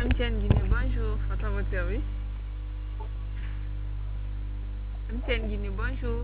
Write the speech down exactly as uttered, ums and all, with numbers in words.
M T N Guinée, bonjour. Votre moteur, oui. M T N Guinée, bonjour.